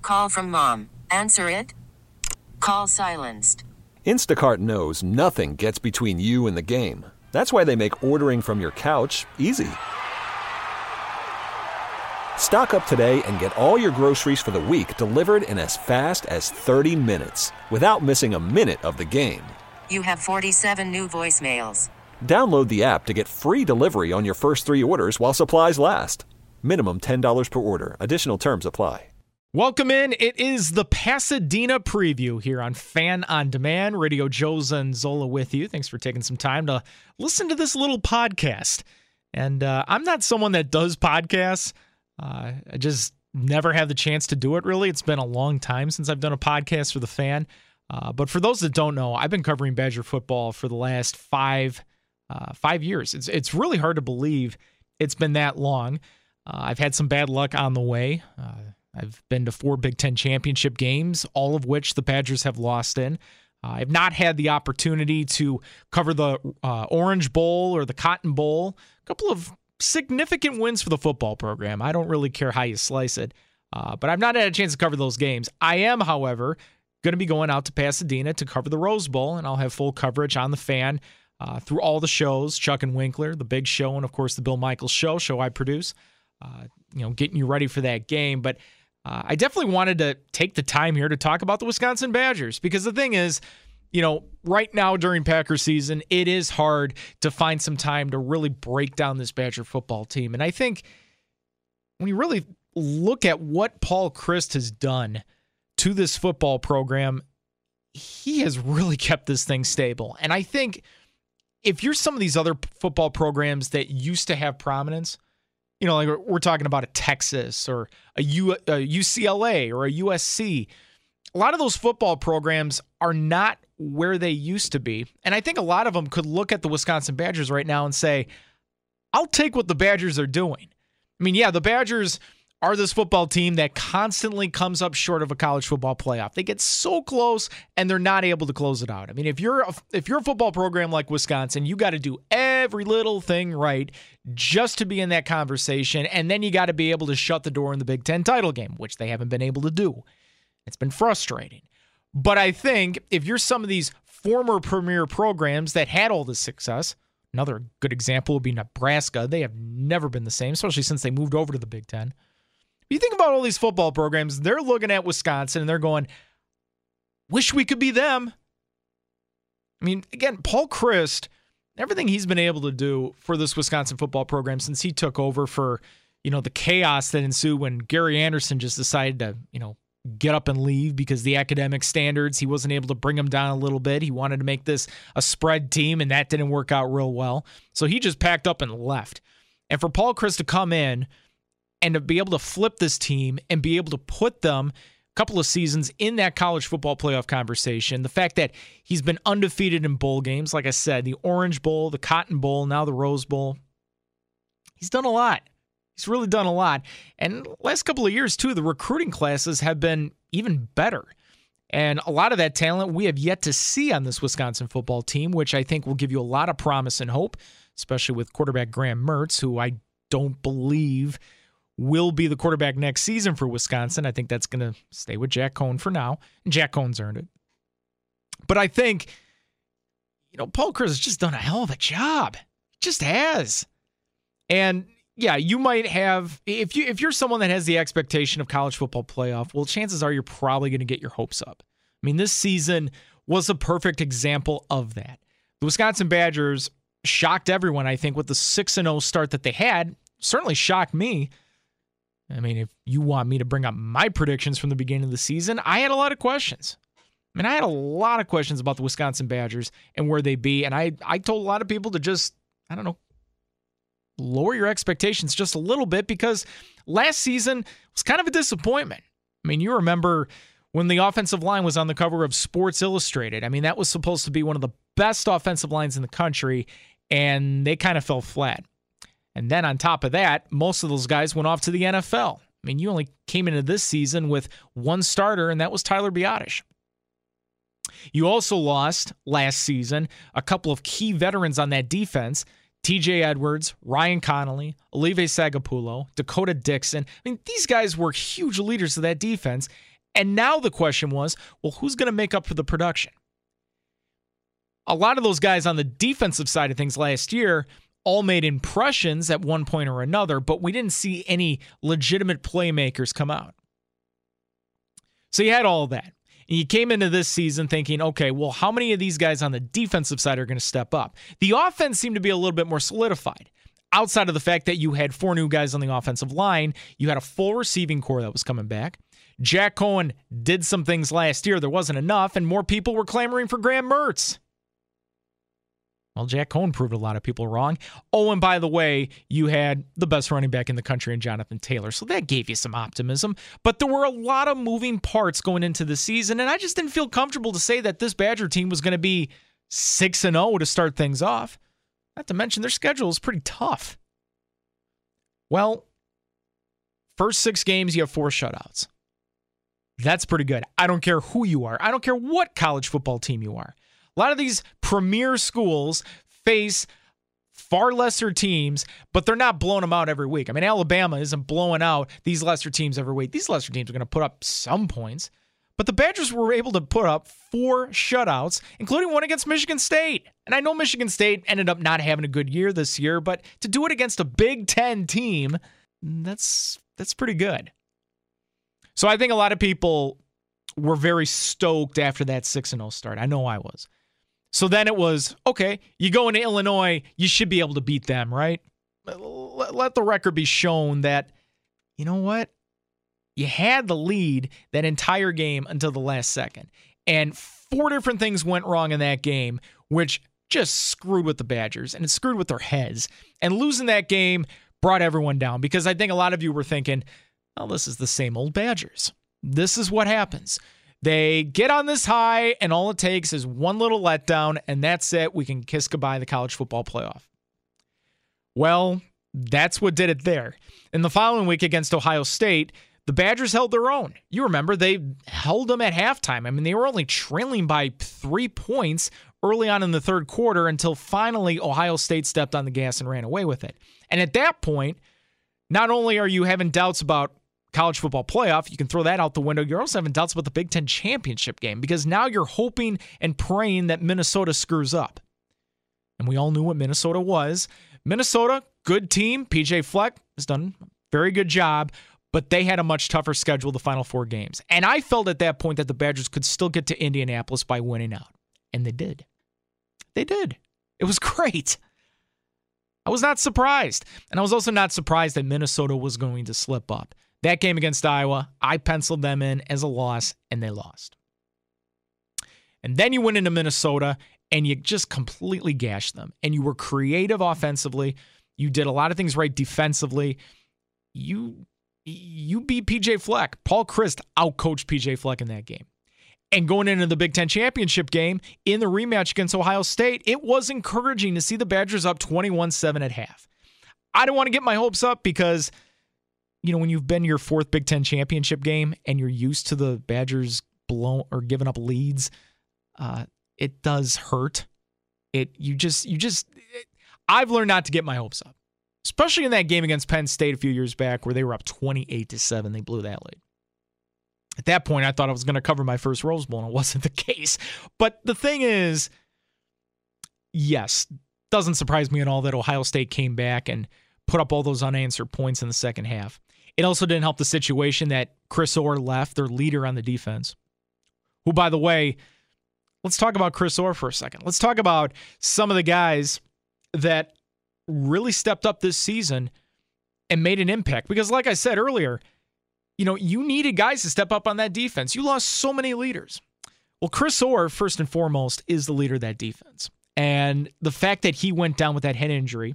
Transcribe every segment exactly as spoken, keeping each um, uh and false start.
Call from mom. Answer it. Call silenced. Instacart knows nothing gets between you and the game. That's why they make ordering from your couch easy. Stock up today and get all your groceries for the week delivered in as fast as thirty minutes without missing a minute of the game. You have forty-seven new voicemails. Download the app to get free delivery on your first three orders while supplies last. Minimum ten dollars per order. Additional terms apply. Welcome in. It is the Pasadena preview here on Fan on Demand. Radio Joe Zanzola with you. Thanks for taking some time to listen to this little podcast. And uh, I'm not someone that does podcasts. Uh, I just never had the chance to do it, really. It's been a long time since I've done a podcast for the Fan. Uh, but for those that don't know, I've been covering Badger football for the last five uh, five years. It's it's really hard to believe it's been that long. Uh, I've had some bad luck on the way. Uh, I've been to four Big Ten championship games, all of which the Badgers have lost in. Uh, I've not had the opportunity to cover the uh, Orange Bowl or the Cotton Bowl. A couple of significant wins for the football program. I don't really care how you slice it, uh, but I've not had a chance to cover those games. I am, however, going to be going out to Pasadena to cover the Rose Bowl, and I'll have full coverage on the Fan uh, through all the shows, Chuck and Winkler, The Big Show, and, of course, the Bill Michaels Show, show I produce, uh, you know, getting you ready for that game. But Uh, I definitely wanted to take the time here to talk about the Wisconsin Badgers, because the thing is, you know, right now during Packer season, it is hard to find some time to really break down this Badger football team. And I think when you really look at what Paul Chryst has done to this football program, he has really kept this thing stable. And I think if you're some of these other football programs that used to have prominence, you know, like we're talking about a Texas or a, U, a U C L A or a U S C. A lot of those football programs are not where they used to be. And I think a lot of them could look at the Wisconsin Badgers right now and say, I'll take what the Badgers are doing. I mean, yeah, the Badgers are this football team that constantly comes up short of a college football playoff. They get so close and they're not able to close it out. I mean, if you're a, if you're a football program like Wisconsin, you got to do every little thing right just to be in that conversation, and then you got to be able to shut the door in the Big Ten title game, which they haven't been able to do. It's been frustrating. But I think if you're some of these former premier programs that had all this success, another good example would be Nebraska. They have never been the same, especially since they moved over to the Big Ten. You think about all these football programs, they're looking at Wisconsin and they're going, wish we could be them. I mean, again, Paul Chryst, everything he's been able to do for this Wisconsin football program since he took over, for, you know, the chaos that ensued when Gary Anderson just decided to, you know, get up and leave because the academic standards, he wasn't able to bring them down a little bit. He wanted to make this a spread team, and that didn't work out real well. So he just packed up and left. And for Paul Chryst to come in and to be able to flip this team and be able to put them a couple of seasons in that college football playoff conversation, the fact that he's been undefeated in bowl games, like I said, the Orange Bowl, the Cotton Bowl, now the Rose Bowl, he's done a lot. He's really done a lot. And last couple of years, too, the recruiting classes have been even better. And a lot of that talent we have yet to see on this Wisconsin football team, which I think will give you a lot of promise and hope, especially with quarterback Graham Mertz, who I don't believe will be the quarterback next season for Wisconsin. I think that's going to stay with Jack Cohn for now. And Jack Cohn's earned it. But I think, you know, Paul Chryst has just done a hell of a job. He just has. And yeah, you might have, if you if you're someone that has the expectation of college football playoff, well, chances are you're probably going to get your hopes up. I mean, this season was a perfect example of that. The Wisconsin Badgers shocked everyone, I think, with the six and oh start that they had. Certainly shocked me. I mean, if you want me to bring up my predictions from the beginning of the season, I had a lot of questions. I mean, I had a lot of questions about the Wisconsin Badgers and where they be, and I, I told a lot of people to just, I don't know, lower your expectations just a little bit, because last season was kind of a disappointment. I mean, you remember when the offensive line was on the cover of Sports Illustrated. I mean, that was supposed to be one of the best offensive lines in the country, and they kind of fell flat. And then on top of that, most of those guys went off to the N F L. I mean, you only came into this season with one starter, and that was Tyler Biadasz. You also lost last season a couple of key veterans on that defense, T J Edwards, Ryan Connolly, Olive Sagapulo, Dakota Dixon. I mean, these guys were huge leaders of that defense, And now the question was, well, who's going to make up for the production? A lot of those guys on the defensive side of things last year all made impressions at one point or another, but we didn't see any legitimate playmakers come out. So you had all of that. And you came into this season thinking, okay, well, how many of these guys on the defensive side are going to step up? The offense seemed to be a little bit more solidified. Outside of the fact that you had four new guys on the offensive line, you had a full receiving core that was coming back. Jack Cohen did some things last year. There wasn't enough, and more people were clamoring for Graham Mertz. Well, Jack Cohen proved a lot of people wrong. Oh, and by the way, you had the best running back in the country in Jonathan Taylor, so that gave you some optimism. But there were a lot of moving parts going into the season, and I just didn't feel comfortable to say that this Badger team was going to be six and oh to start things off. Not to mention their schedule is pretty tough. Well, first six games, you have four shutouts. That's pretty good. I don't care who you are. I don't care what college football team you are. A lot of these premier schools face far lesser teams, but they're not blowing them out every week. I mean, Alabama isn't blowing out these lesser teams every week. These lesser teams are going to put up some points, but the Badgers were able to put up four shutouts, including one against Michigan State. And I know Michigan State ended up not having a good year this year, but to do it against a Big Ten team, that's that's pretty good. So I think a lot of people were very stoked after that six and oh start. I know I was. So then it was, okay, you go into Illinois, you should be able to beat them, right? Let the record be shown that, you know what? You had the lead that entire game until the last second. And four different things went wrong in that game, which just screwed with the Badgers, and it screwed with their heads. And losing that game brought everyone down, because I think a lot of you were thinking, oh, this is the same old Badgers. This is what happens. They get on this high, and all it takes is one little letdown, and that's it. We can kiss goodbye the college football playoff. Well, that's what did it there. In the following week against Ohio State, the Badgers held their own. You remember, they held them at halftime. I mean, they were only trailing by three points early on in the third quarter until finally Ohio State stepped on the gas and ran away with it. And at that point, not only are you having doubts about college football playoff, you can throw that out the window. You're also having doubts about the Big Ten championship game, because now you're hoping and praying that Minnesota screws up. And we all knew what Minnesota was. Minnesota, good team. P J Fleck has done a very good job, but they had a much tougher schedule the final four games. And I felt at that point that the Badgers could still get to Indianapolis by winning out. And they did. They did. It was great. I was not surprised. And I was also not surprised that Minnesota was going to slip up. That game against Iowa, I penciled them in as a loss, and they lost. And then you went into Minnesota, and you just completely gashed them. And you were creative offensively. You did a lot of things right defensively. You, you beat P J Fleck. Paul Chryst outcoached P J Fleck in that game. And going into the Big Ten championship game in the rematch against Ohio State, it was encouraging to see the Badgers up twenty-one seven at half. I don't want to get my hopes up, because you know, when you've been your fourth Big Ten championship game and you're used to the Badgers blown or giving up leads, uh, it does hurt. It you just you just it, I've learned not to get my hopes up, especially in that game against Penn State a few years back where they were up twenty-eight to seven. They blew that lead. At that point, I thought I was going to cover my first Rose Bowl, and it wasn't the case. But the thing is, yes, doesn't surprise me at all that Ohio State came back and put up all those unanswered points in the second half. It also didn't help the situation that Chris Orr left, their leader on the defense, who, by the way, let's talk about Chris Orr for a second. Let's talk about some of the guys that really stepped up this season and made an impact. Because like I said earlier, you know, you needed guys to step up on that defense. You lost so many leaders. Well, Chris Orr, first and foremost, is the leader of that defense. And the fact that he went down with that head injury,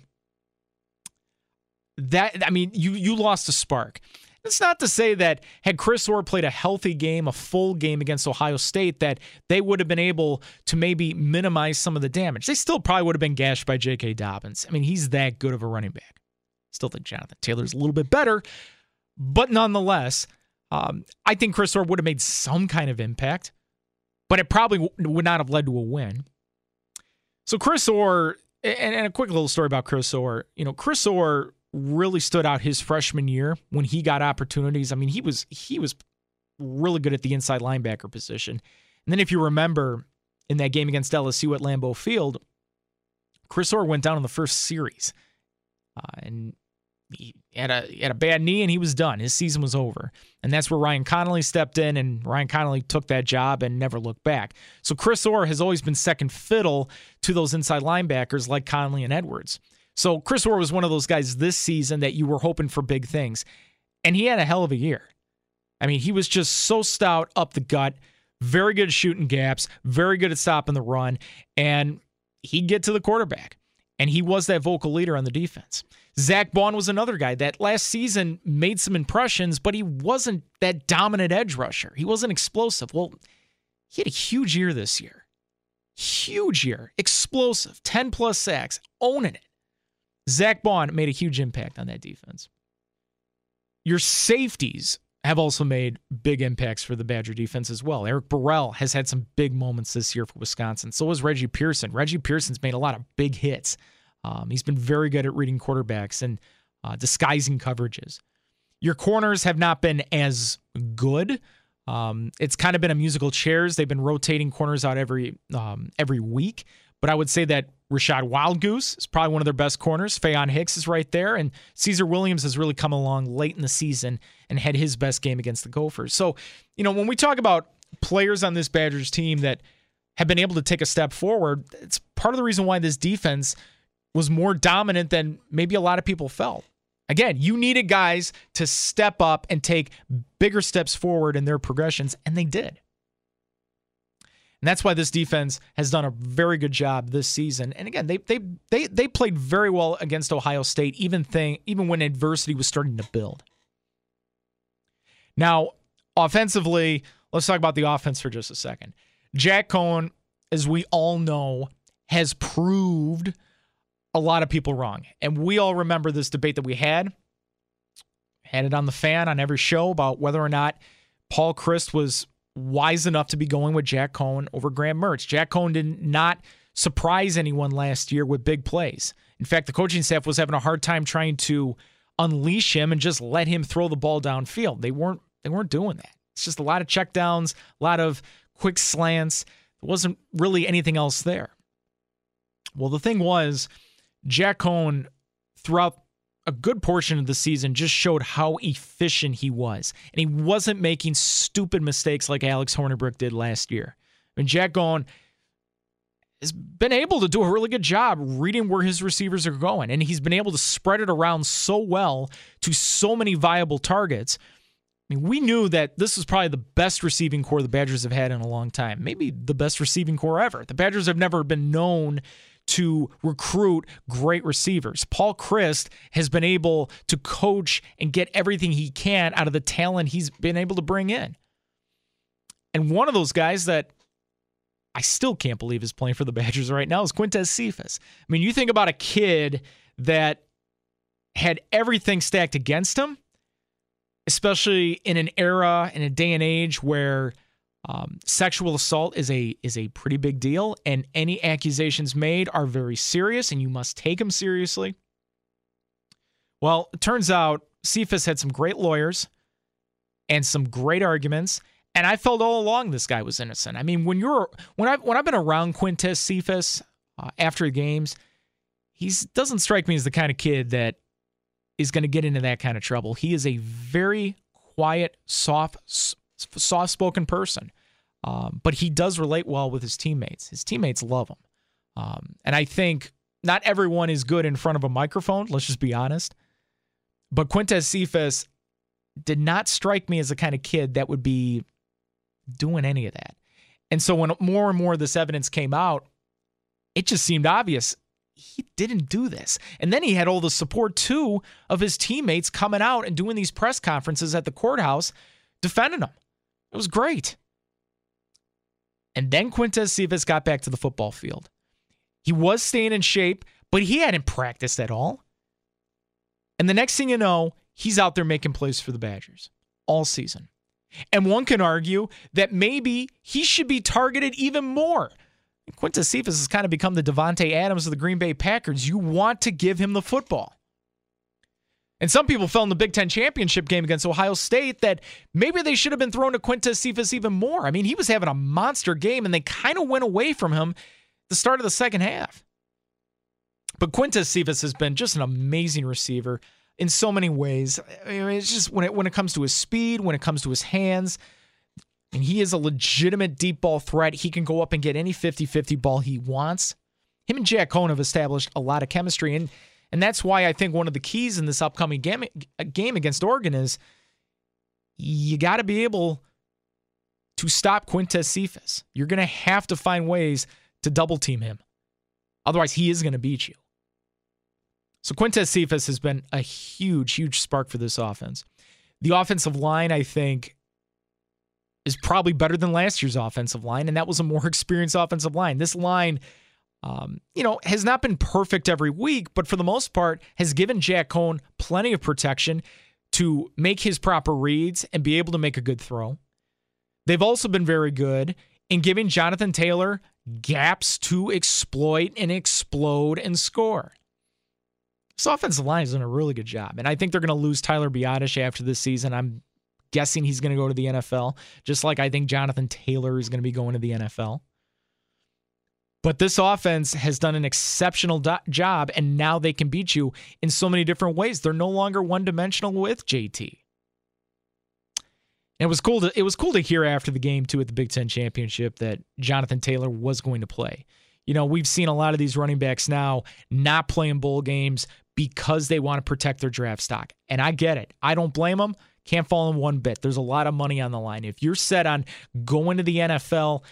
That I mean, you you lost a spark. It's not to say that had Chris Orr played a healthy game, a full game against Ohio State, that they would have been able to maybe minimize some of the damage. They still probably would have been gashed by J K. Dobbins. I mean, he's that good of a running back. Still think Jonathan Taylor's a little bit better, but nonetheless, um, I think Chris Orr would have made some kind of impact, but it probably w- would not have led to a win. So Chris Orr, and, and a quick little story about Chris Orr. You know, Chris Orr really stood out his freshman year when he got opportunities. I mean, he was he was really good at the inside linebacker position. And then if you remember in that game against L S U at Lambeau Field, Chris Orr went down in the first series. Uh, and he had, a, he had a bad knee and he was done. His season was over. And that's where Ryan Connolly stepped in, and Ryan Connolly took that job and never looked back. So Chris Orr has always been second fiddle to those inside linebackers like Connolly and Edwards. So Chris Orr was one of those guys this season that you were hoping for big things. And he had a hell of a year. I mean, he was just so stout up the gut, very good at shooting gaps, very good at stopping the run, and he'd get to the quarterback. And he was that vocal leader on the defense. Zach Baun was another guy that last season made some impressions, but he wasn't that dominant edge rusher. He wasn't explosive. Well, he had a huge year this year. Huge year. Explosive. ten-plus sacks. Owning it. Zach Baun made a huge impact on that defense. Your safeties have also made big impacts for the Badger defense as well. Eric Burrell has had some big moments this year for Wisconsin. So has Reggie Pearson. Reggie Pearson's made a lot of big hits. Um, he's been very good at reading quarterbacks and uh, disguising coverages. Your corners have not been as good. Um, it's kind of been a musical chairs. They've been rotating corners out every um, every week. But I would say that Rashad Wildgoose is probably one of their best corners. Faion Hicks is right there. And Caesar Williams has really come along late in the season and had his best game against the Gophers. So, you know, when we talk about players on this Badgers team that have been able to take a step forward, it's part of the reason why this defense was more dominant than maybe a lot of people felt. Again, you needed guys to step up and take bigger steps forward in their progressions, and they did. And that's why this defense has done a very good job this season. And again, they they they they played very well against Ohio State, even thing even when adversity was starting to build. Now, offensively, let's talk about the offense for just a second. Jack Coan, as we all know, has proved a lot of people wrong. And we all remember this debate that we had. Had it on the Fan on every show about whether or not Paul Chryst was wise enough to be going with Jack Coan over Graham Mertz. Jack Coan did not surprise anyone last year with big plays. In fact, the coaching staff was having a hard time trying to unleash him and just let him throw the ball downfield. They weren't they weren't doing that. It's just a lot of checkdowns, a lot of quick slants. There wasn't really anything else there. Well, the thing was, Jack Coan, throughout a good portion of the season, just showed how efficient he was. And he wasn't making stupid mistakes like Alex Hornibrook did last year. I mean, Jack Coan has been able to do a really good job reading where his receivers are going. And he's been able to spread it around so well to so many viable targets. I mean, we knew that this was probably the best receiving core the Badgers have had in a long time. Maybe the best receiving core ever. The Badgers have never been known to recruit great receivers. Paul Chryst has been able to coach and get everything he can out of the talent he's been able to bring in. And one of those guys that I still can't believe is playing for the Badgers right now is Quintez Cephas. I mean, you think about a kid that had everything stacked against him, especially in an era, in a day and age where Um, sexual assault is a is a pretty big deal, and any accusations made are very serious, and you must take them seriously. Well, it turns out Cephas had some great lawyers and some great arguments, and I felt all along this guy was innocent. I mean, when you're when I when I've been around Quintez Cephas uh, after the games, he doesn't strike me as the kind of kid that is going to get into that kind of trouble. He is a very quiet, soft. soft-spoken person, um, but he does relate well with his teammates. His teammates love him. Um, and I think not everyone is good in front of a microphone, let's just be honest. But Quintez Cephas did not strike me as the kind of kid that would be doing any of that. And so when more and more of this evidence came out, it just seemed obvious he didn't do this. And then he had all the support, too, of his teammates coming out and doing these press conferences at the courthouse defending him. It was great. And then Quintez Cephas got back to the football field. He was staying in shape, but he hadn't practiced at all. And the next thing you know, he's out there making plays for the Badgers all season. And one can argue that maybe he should be targeted even more. Quintez Cephas has kind of become the Davante Adams of the Green Bay Packers. You want to give him the football. And some people felt in the Big Ten championship game against Ohio State that maybe they should have been thrown to Quintez Cephas even more. I mean, he was having a monster game, and they kind of went away from him at the start of the second half. But Quintez Cephas has been just an amazing receiver in so many ways. I mean, it's just when it when it comes to his speed, when it comes to his hands, and he is a legitimate deep ball threat. He can go up and get any fifty-fifty ball he wants. Him and Jack Coan have established a lot of chemistry, and And that's why I think one of the keys in this upcoming game, game against Oregon is you got to be able to stop Quintez Cephas. You're going to have to find ways to double team him. Otherwise, he is going to beat you. So Quintez Cephas has been a huge, huge spark for this offense. The offensive line, I think, is probably better than last year's offensive line, and that was a more experienced offensive line. This line... Um, you know, has not been perfect every week, but for the most part has given Jack Coan plenty of protection to make his proper reads and be able to make a good throw. They've also been very good in giving Jonathan Taylor gaps to exploit and explode and score. This offensive line has done a really good job, and I think they're going to lose Tyler Biadasz after this season. I'm guessing he's going to go to the N F L, just like I think Jonathan Taylor is going to be going to the N F L. But this offense has done an exceptional do- job, and now they can beat you in so many different ways. They're no longer one-dimensional with J T. And it was cool to it was cool to hear after the game, too, at the Big Ten Championship that Jonathan Taylor was going to play. You know, we've seen a lot of these running backs now not playing bowl games because they want to protect their draft stock. And I get it. I don't blame them. Can't fall in one bit. There's a lot of money on the line. If you're set on going to the N F L,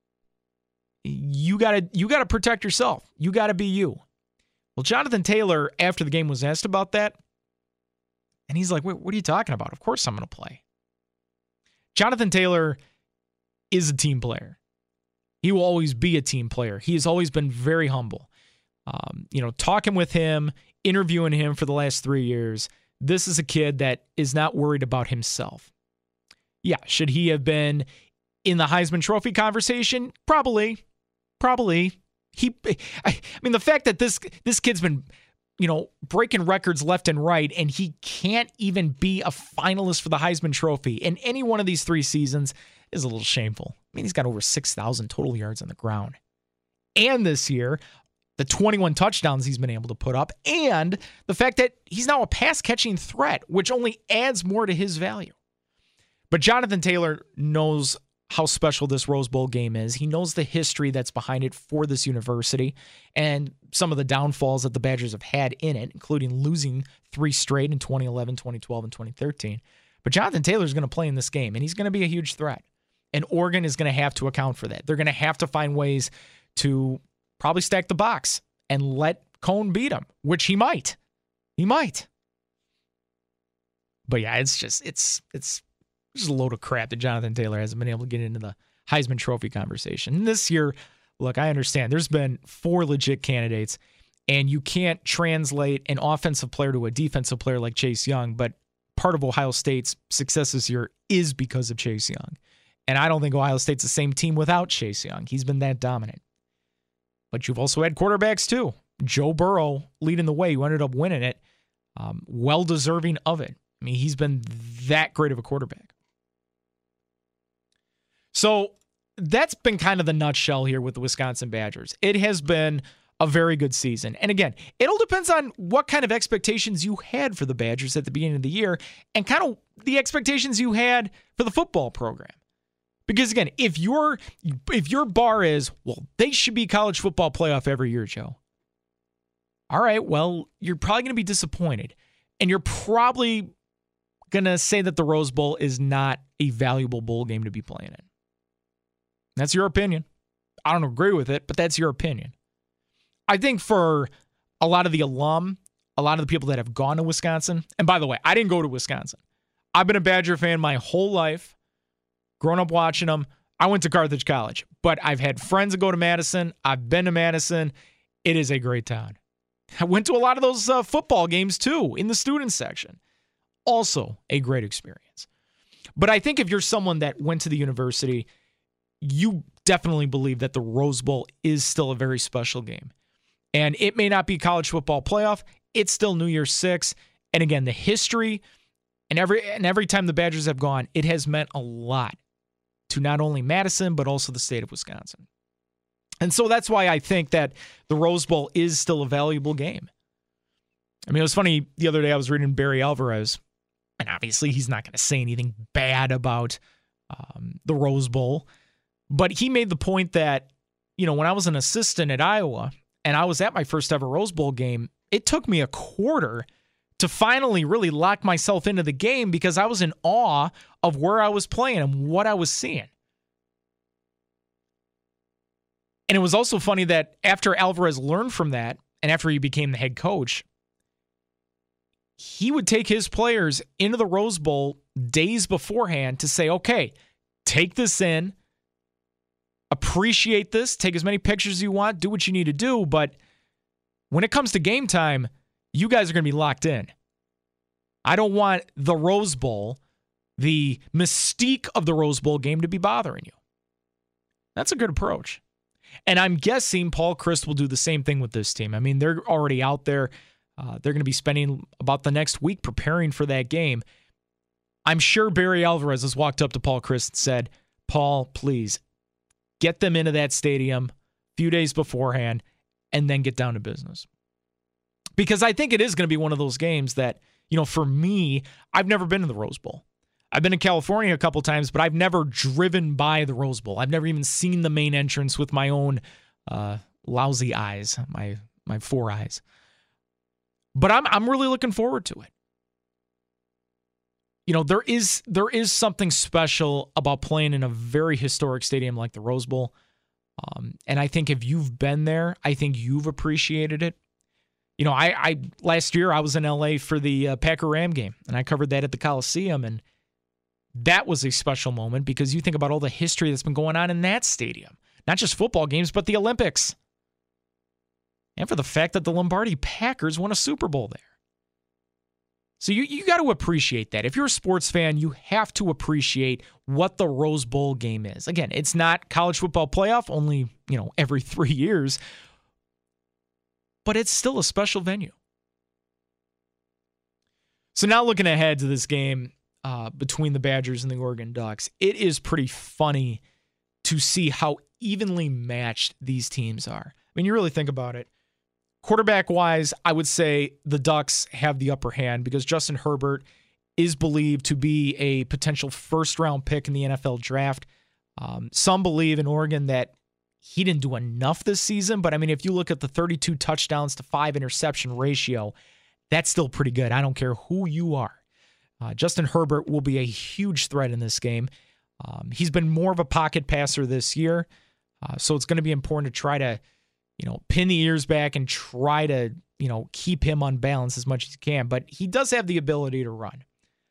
you gotta you gotta protect yourself. You gotta be you. Well, Jonathan Taylor, after the game, was asked about that, and he's like, "Wait, what are you talking about? Of course I'm gonna play." Jonathan Taylor is a team player. He will always be a team player. He has always been very humble. Um, you know, talking with him, interviewing him for the last three years, this is a kid that is not worried about himself. Yeah, should he have been in the Heisman Trophy conversation? Probably. Probably. He, I mean, the fact that this this kid's been, you know, breaking records left and right, and he can't even be a finalist for the Heisman Trophy in any one of these three seasons is a little shameful. I mean, he's got over six thousand total yards on the ground. And this year, the twenty-one touchdowns he's been able to put up, and the fact that he's now a pass-catching threat, which only adds more to his value. But Jonathan Taylor knows how special this Rose Bowl game is. He knows the history that's behind it for this university and some of the downfalls that the Badgers have had in it, including losing three straight in twenty eleven, twenty twelve, and twenty thirteen. But Jonathan Taylor is going to play in this game, and he's going to be a huge threat. And Oregon is going to have to account for that. They're going to have to find ways to probably stack the box and let Coan beat him, which he might. He might. But yeah, it's just, it's, it's, just a load of crap that Jonathan Taylor hasn't been able to get into the Heisman Trophy conversation. And this year, look, I understand there's been four legit candidates, and you can't translate an offensive player to a defensive player like Chase Young, but part of Ohio State's success this year is because of Chase Young. And I don't think Ohio State's the same team without Chase Young. He's been that dominant. But you've also had quarterbacks too. Joe Burrow leading the way, who ended up winning it, um, well-deserving of it. I mean, he's been that great of a quarterback. So that's been kind of the nutshell here with the Wisconsin Badgers. It has been a very good season. And again, it all depends on what kind of expectations you had for the Badgers at the beginning of the year and kind of the expectations you had for the football program. Because again, if your if your bar is, well, they should be college football playoff every year, Joe. All right, well, you're probably going to be disappointed. And you're probably going to say that the Rose Bowl is not a valuable bowl game to be playing in. That's your opinion. I don't agree with it, but that's your opinion. I think for a lot of the alum, a lot of the people that have gone to Wisconsin, and by the way, I didn't go to Wisconsin. I've been a Badger fan my whole life, grown up watching them. I went to Carthage College, but I've had friends that go to Madison. I've been to Madison. It is a great town. I went to a lot of those uh, football games too in the student section. Also a great experience. But I think if you're someone that went to the university, you definitely believe that the Rose Bowl is still a very special game. And it may not be college football playoff. It's still New Year's Six. And again, the history and every and every time the Badgers have gone, it has meant a lot to not only Madison, but also the state of Wisconsin. And so that's why I think that the Rose Bowl is still a valuable game. I mean, it was funny, the other day I was reading Barry Alvarez, and obviously he's not going to say anything bad about um, the Rose Bowl, but he made the point that, you know, when I was an assistant at Iowa and I was at my first ever Rose Bowl game, it took me a quarter to finally really lock myself into the game because I was in awe of where I was playing and what I was seeing. And it was also funny that after Alvarez learned from that, and after he became the head coach, he would take his players into the Rose Bowl days beforehand to say, okay, take this in, appreciate this, take as many pictures as you want, do what you need to do, but when it comes to game time, you guys are going to be locked in. I don't want the Rose Bowl, the mystique of the Rose Bowl game, to be bothering you. That's a good approach. And I'm guessing Paul Chryst will do the same thing with this team. I mean, they're already out there. Uh, they're going to be spending about the next week preparing for that game. I'm sure Barry Alvarez has walked up to Paul Chryst and said, Paul, please, get them into that stadium a few days beforehand and then get down to business. Because I think it is going to be one of those games that, you know, for me, I've never been to the Rose Bowl. I've been to California a couple times, but I've never driven by the Rose Bowl. I've never even seen the main entrance with my own uh, lousy eyes, my my four eyes. But I'm I'm really looking forward to it. You know, there is there is something special about playing in a very historic stadium like the Rose Bowl. Um, and I think if you've been there, I think you've appreciated it. You know, I, I last year I was in L A for the uh, Packer-Ram game, and I covered that at the Coliseum, and that was a special moment because you think about all the history that's been going on in that stadium. Not just football games, but the Olympics. And for the fact that the Lombardi Packers won a Super Bowl there. So you, you got to appreciate that. If you're a sports fan, you have to appreciate what the Rose Bowl game is. Again, it's not college football playoff, only, you know, every three years. But it's still a special venue. So now looking ahead to this game uh, between the Badgers and the Oregon Ducks, it is pretty funny to see how evenly matched these teams are. I mean, you really think about it. Quarterback-wise, I would say the Ducks have the upper hand because Justin Herbert is believed to be a potential first-round pick in the N F L draft. Um, some believe in Oregon that he didn't do enough this season, but I mean, if you look at the thirty-two touchdowns to five interception ratio, that's still pretty good. I don't care who you are. Uh, Justin Herbert will be a huge threat in this game. Um, he's been more of a pocket passer this year, uh, so it's going to be important to try to, you know, pin the ears back and try to, you know, keep him on balance as much as you can. But he does have the ability to run.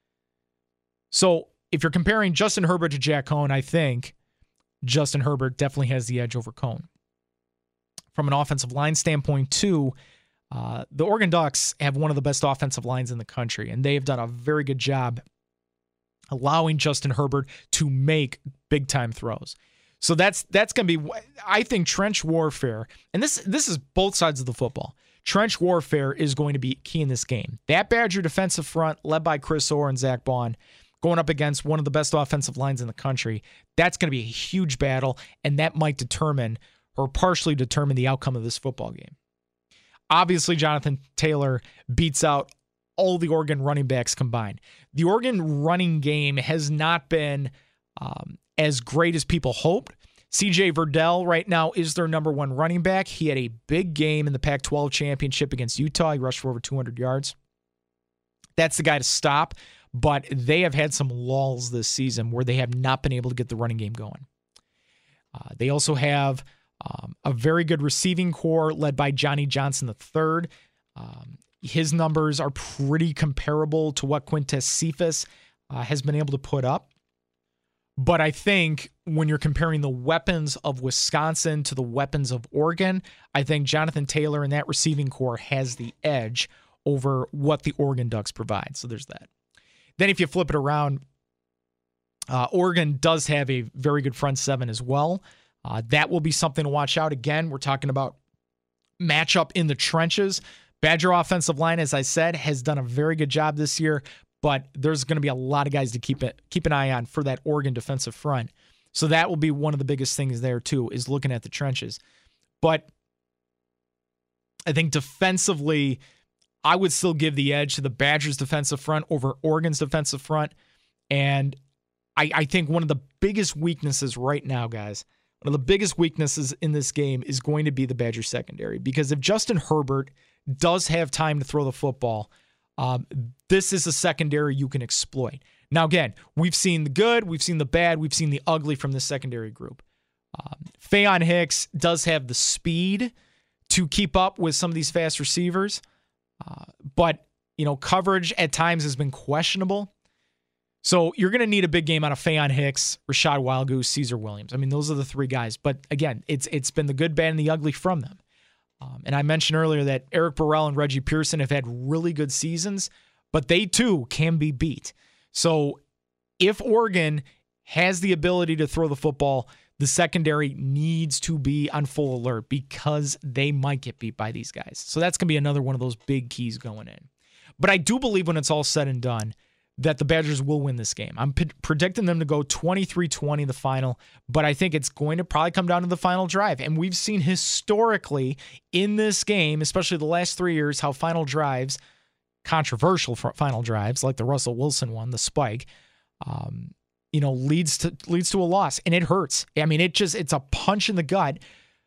So if you're comparing Justin Herbert to Jack Cohn, I think Justin Herbert definitely has the edge over Cohn. From an offensive line standpoint, too, uh, the Oregon Ducks have one of the best offensive lines in the country, and they have done a very good job allowing Justin Herbert to make big-time throws. So that's that's going to be, I think, trench warfare, and this this is both sides of the football. Trench warfare is going to be key in this game. That Badger defensive front, led by Chris Orr and Zach Bond, going up against one of the best offensive lines in the country, that's going to be a huge battle, and that might determine or partially determine the outcome of this football game. Obviously, Jonathan Taylor beats out all the Oregon running backs combined. The Oregon running game has not been um, as great as people hoped. C J Verdell right now is their number one running back. He had a big game in the Pac twelve championship against Utah. He rushed for over two hundred yards. That's the guy to stop, but they have had some lulls this season where they have not been able to get the running game going. Uh, they also have um, a very good receiving core led by Johnny Johnson the third. Um, his numbers are pretty comparable to what Quintez Cephas uh, has been able to put up. But I think when you're comparing the weapons of Wisconsin to the weapons of Oregon, I think Jonathan Taylor and that receiving core has the edge over what the Oregon Ducks provide. So there's that. Then if you flip it around, uh, Oregon does have a very good front seven as well. Uh, that will be something to watch out. Again, we're talking about matchup in the trenches Badger offensive line, as I said, has done a very good job this year, but there's going to be a lot of guys to keep it keep an eye on for that Oregon defensive front. So that will be one of the biggest things there too, is looking at the trenches. But I think defensively, I would still give the edge to the Badgers defensive front over Oregon's defensive front. And I, I think one of the biggest weaknesses right now, guys, one of the biggest weaknesses in this game is going to be the Badger secondary. Because if Justin Herbert does have time to throw the football, um, this is a secondary you can exploit. Now, again, we've seen the good, we've seen the bad, we've seen the ugly from this secondary group. Um, Faion Hicks does have the speed to keep up with some of these fast receivers, uh, but you know, coverage at times has been questionable. So you're going to need a big game out of Faion Hicks, Rashad Wildgoose, Caesar Williams. I mean, those are the three guys. But again, it's it's been the good, bad, and the ugly from them. Um, and I mentioned earlier that Eric Burrell and Reggie Pearson have had really good seasons, but they too can be beat. So if Oregon has the ability to throw the football, the secondary needs to be on full alert because they might get beat by these guys. So that's going to be another one of those big keys going in. But I do believe when it's all said and done that the Badgers will win this game. I'm p- predicting them to go twenty-three twenty the final, but I think it's going to probably come down to the final drive. And we've seen historically in this game, especially the last three years, how final drives, controversial final drives like the Russell Wilson one, the spike, um, you know, leads to leads to a loss, and it hurts. I mean, it just it's a punch in the gut.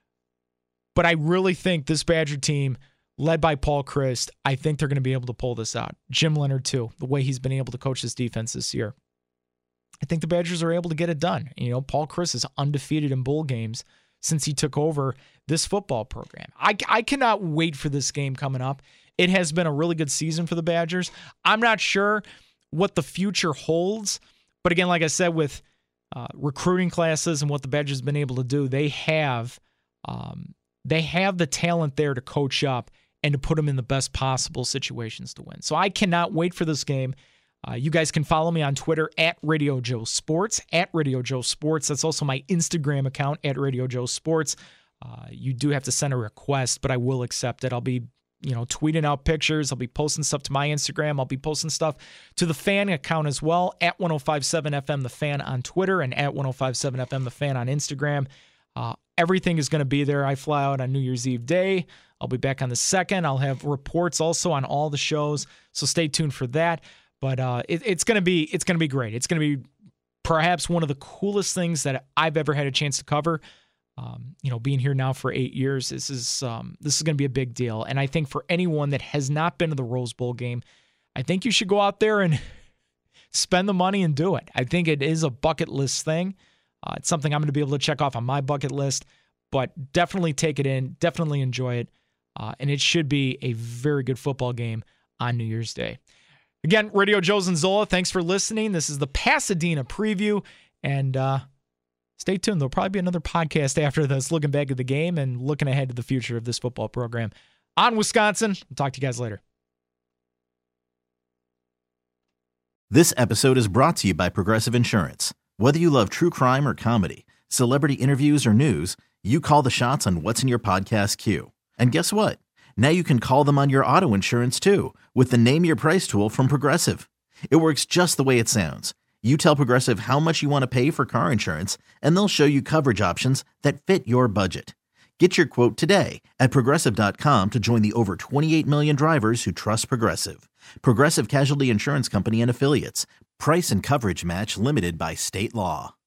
But I really think this Badger team, led by Paul Chryst, I think they're going to be able to pull this out. Jim Leonard too, the way he's been able to coach this defense this year. I think the Badgers are able to get it done. You know, Paul Chryst is undefeated in bowl games since he took over this football program. I, I cannot wait for this game coming up. It has been a really good season for the Badgers. I'm not sure what the future holds. But again, like I said, with uh, recruiting classes and what the Badgers have been able to do, they have um, they have the talent there to coach up and to put them in the best possible situations to win. So I cannot wait for this game. Uh, you guys can follow me on Twitter at Radio Joe Sports, at Radio Joe Sports. That's also my Instagram account, at Radio Joe Sports. Uh, you do have to send a request, but I will accept it. I'll be you know, tweeting out pictures. I'll be posting stuff to my Instagram. I'll be posting stuff to the Fan account as well, at ten fifty-seven F M The Fan on Twitter and at ten fifty-seven F M The Fan on Instagram. Uh, everything is going to be there. I fly out on New Year's Eve day. I'll be back on the second. I'll have reports also on all the shows, so stay tuned for that. But uh, it, it's going to be it's going to be great. It's going to be perhaps one of the coolest things that I've ever had a chance to cover. Um, you know, being here now for eight years, this is um, this is going to be a big deal. And I think for anyone that has not been to the Rose Bowl game, I think you should go out there and spend the money and do it. I think it is a bucket list thing. Uh, it's something I'm going to be able to check off on my bucket list, but definitely take it in, definitely enjoy it. Uh, and it should be a very good football game on New Year's Day. Again, Radio Joe Zanzola, thanks for listening. This is the Pasadena preview, and uh, stay tuned. There'll probably be another podcast after this, looking back at the game and looking ahead to the future of this football program. On Wisconsin, I'll talk to you guys later. This episode is brought to you by Progressive Insurance. Whether you love true crime or comedy, celebrity interviews or news, you call the shots on what's in your podcast queue. And guess what? Now you can call them on your auto insurance too with the Name Your Price tool from Progressive. It works just the way it sounds. You tell Progressive how much you want to pay for car insurance, and they'll show you coverage options that fit your budget. Get your quote today at Progressive dot com to join the over twenty-eight million drivers who trust Progressive. Progressive Casualty Insurance Company and Affiliates. Price and coverage match limited by state law.